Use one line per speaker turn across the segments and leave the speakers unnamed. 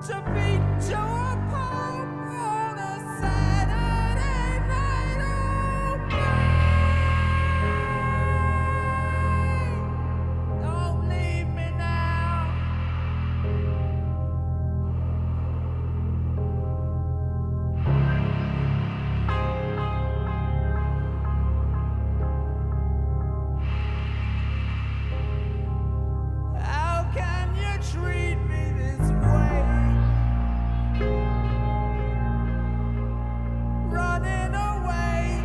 to beat to a pulp on a Saturday night. Oh, babe, don't leave me now. How can you treat me this way? Running away.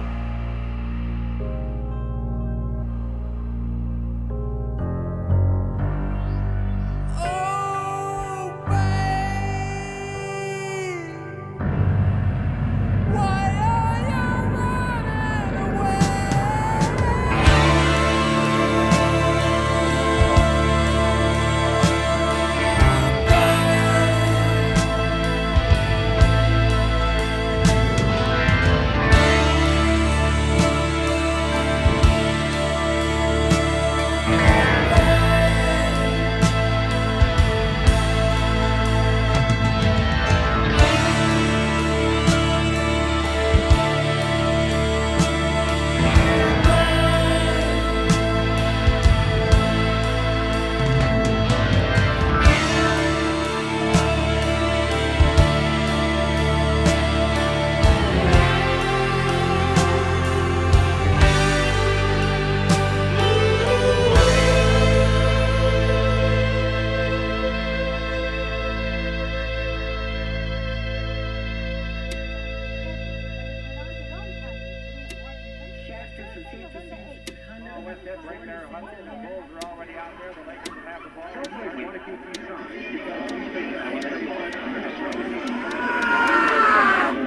Oh, babe, why are you running away?
Right there, Hudson and Bulls are already out there. The Lakers will have the ball. They want to keep these on.